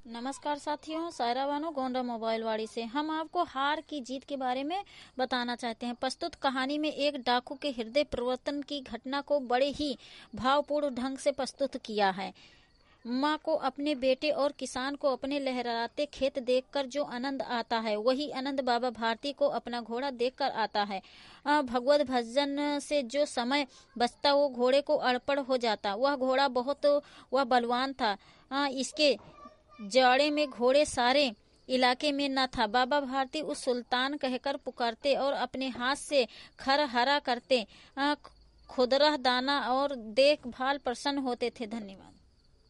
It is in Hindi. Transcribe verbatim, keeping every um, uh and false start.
नमस्कार साथियों, सायरा बानो गोंडा मोबाइल वाड़ी से हम आपको हार की जीत के बारे में बताना चाहते हैं। प्रस्तुत कहानी में एक डाकू के हृदय परिवर्तन की घटना को बड़े ही भावपूर्ण ढंग से प्रस्तुत किया है। माँ को अपने बेटे और किसान को अपने लहराते खेत देखकर जो आनंद आता है, वही आनंद बाबा भारती को अपना घोड़ा देखकर आता है। भगवत भजन से जो समय बचता वो घोड़े को अर्पण हो जाता। वह घोड़ा बहुत वह बलवान था। आ, इसके जाड़े में घोड़े सारे इलाके में न था। बाबा भारती उस सुल्तान कहकर पुकारते और अपने हाथ से खर हरा करते। खुदरा दाना और देखभाल प्रसन्न होते थे। धन्यवाद।